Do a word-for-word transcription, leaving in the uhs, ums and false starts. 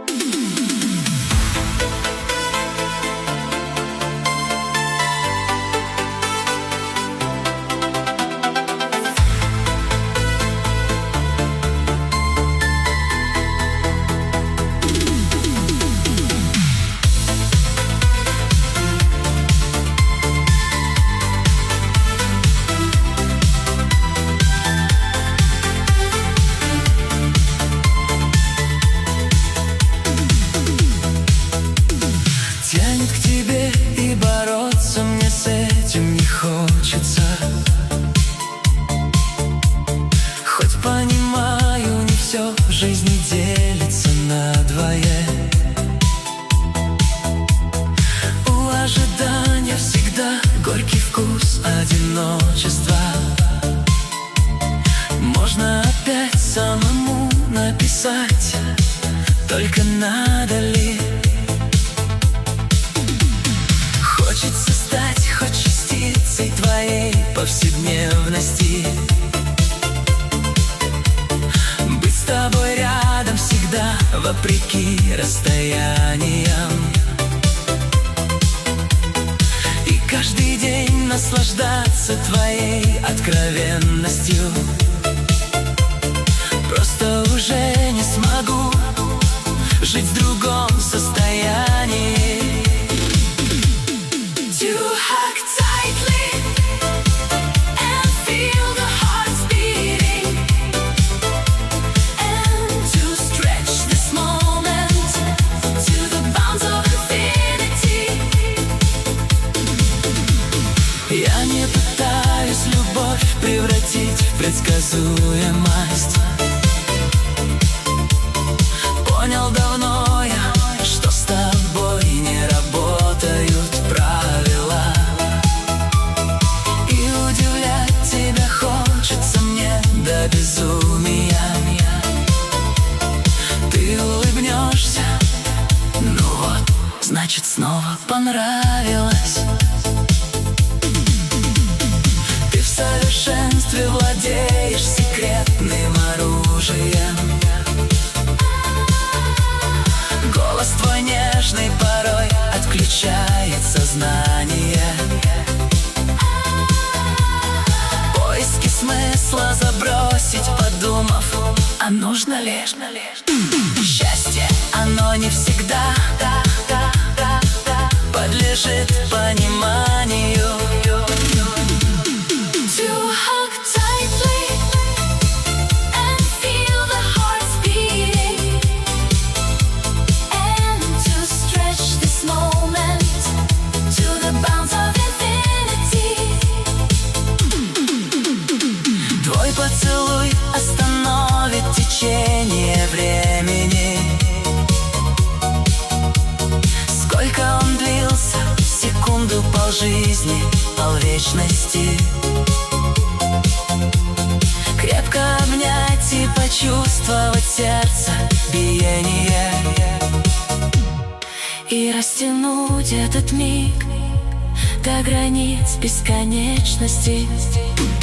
Тянет к тебе, и бороться мне с этим не хочется. Хоть понимаю, не все в жизни делится на двое. У ожидания всегда горький вкус одиночества. Можно опять самому написать, только надо ли? Хочется стать хоть частицей твоей повседневности, быть с тобой рядом всегда, вопреки расстояниям, и каждый день наслаждаться твоей откровенностью. Просто уже не смогу жить в другом состоянии. Я не пытаюсь любовь превратить в предсказуемость. Понял давно я, что с тобой не работают правила, и удивлять тебя хочется мне до безумия. Ты улыбнешься, ну вот, значит снова понравилось. В совершенстве владеешь секретным оружием. Голос твой нежный порой отключает сознание. Поиски смысла забросить, подумав, а нужно ли? Счастье, оно не всегда подлежит пониманию. Поцелуй остановит течение времени. Сколько он длился, секунду полжизни, полвечности. Крепко обнять и почувствовать сердце биение, и растянуть этот миг до границ бесконечности.